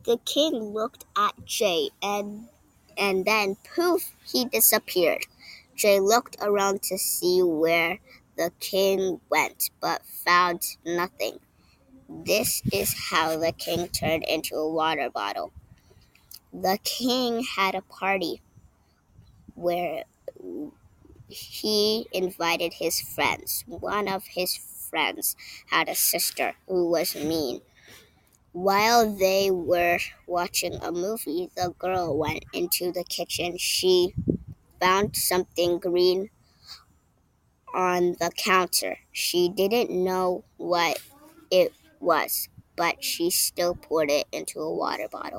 The king looked at Jay and then poof, he disappeared. Jay looked around to see where the king went, but found nothing. This is how the king turned into a water bottle. The king had a party where he invited his friends. One of his friends had a sister who was mean. While they were watching a movie, the girl went into the kitchen. She found something green on the counter. She didn't know what it was, but she still poured it into a water bottle.